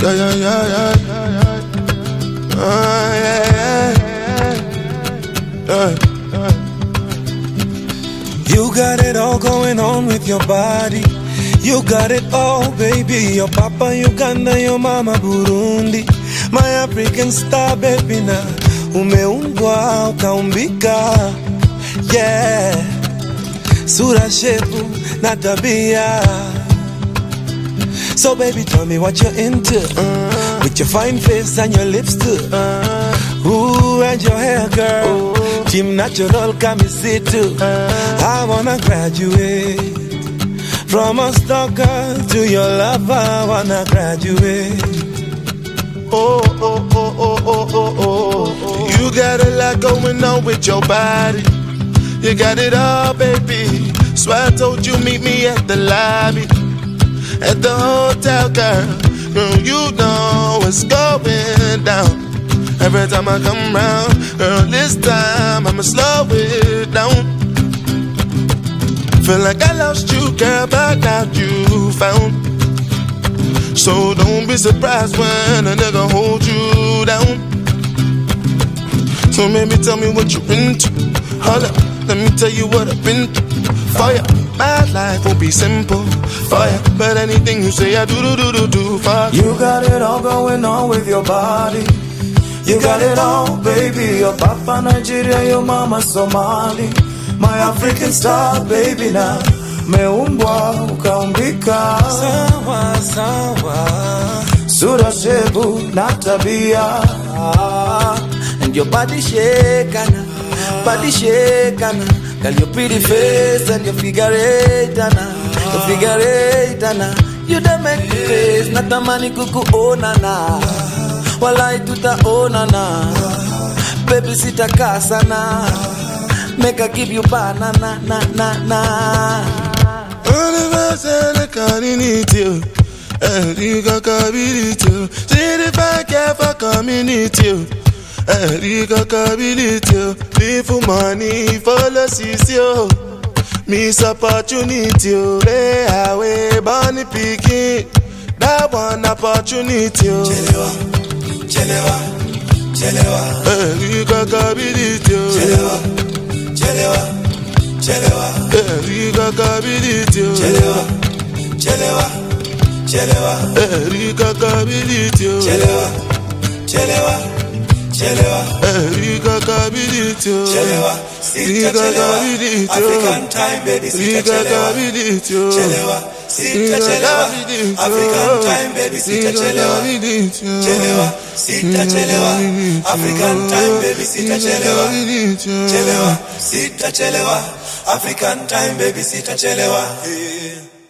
Yeah, yeah, yeah, yeah, yeah, yeah. Yeah, yeah, yeah. You got it all going on with your body. You got it all, baby. Your papa Uganda, your mama Burundi. My African star, baby, na umeumbwa ukaumbika. Yeah, sura, shepu na tabia. So baby, tell me what you're into. With your fine face and your lips too. Ooh, and your hair, girl. Team natural, come sit too. I wanna graduate from a stalker to your lover. I wanna graduate. Oh, oh, oh, oh, oh, oh, oh. You got a lot going on with your body. You got it all, baby. So I told you meet me at the lobby, at the hotel, girl. Girl, you know what's going down. Every time I come round, girl, this time I'ma slow it down. Feel like I lost you, girl, but now you found. So don't be surprised when a nigga hold you down. So maybe tell me what you're into. Hold up, let me tell you what I've been through. For ya, my life won't be simple for ya, but anything you say I do for you. You got it all going on with your body. You got it all, baby. Your papa Nigeria, your mama Somali. My African star, baby, now meumbwa ukaumbika. Sawa, sawa. Sura, shepu na tabia. And your body shakana, body shakana. Girl, your pretty face and your figure eight, your figure eight, you don't make me face. Natamani kuku onana, walai tuta onana. Baby sitakaa sana, make I give you banana, na na na. All of us I can't need you, and you got ability. See if I care for community. Erika Kabilitio, live for money, follow Sisio. Miss opportunity, lay away, bunny picking. That one opportunity. Chelewa, chelewa, chelewa. Erika Kabilitio. Chelewa, chelewa, chelewa. Erika Kabilitio. Chelewa, chelewa, chelewa. Erika Kabilitio. Chelewa, chelewa. Chelewa, Erika Kabilitio. Chelewa, sita chelewa. African time, baby, sita chelewa. Chelewa, sita chelewa. African time, baby, sita chelewa. Chelewa, sita chelewa. African time, baby, sita chelewa. Chelewa, sita chelewa. African time, baby, sita chelewa.